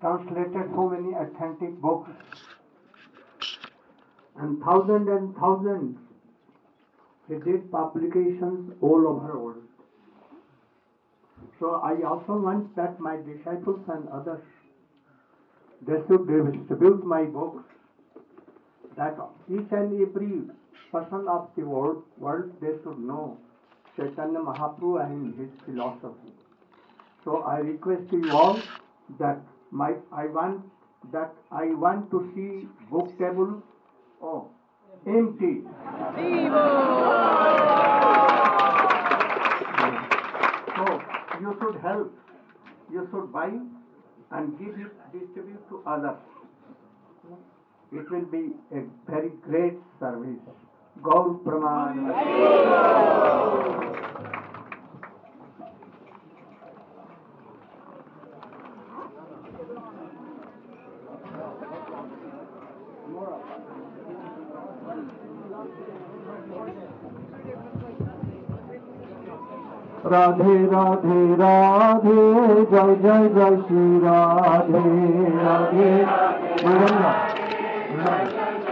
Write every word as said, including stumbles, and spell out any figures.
translated so many authentic books, and thousands and thousands. He did publications all over the world. So I also want that my disciples and others, they should distribute my books, that each and every person of the world, world they should know Chaitanya Mahaprabhu and his philosophy. So I request you all that my I want that I want to see book table oh empty. So you should help, you should buy and give it, distribute to others. It will be a very great service. Gaur Praman. Radhe Radhe Radhe Jai Jai Jai Shri Radhe Radhe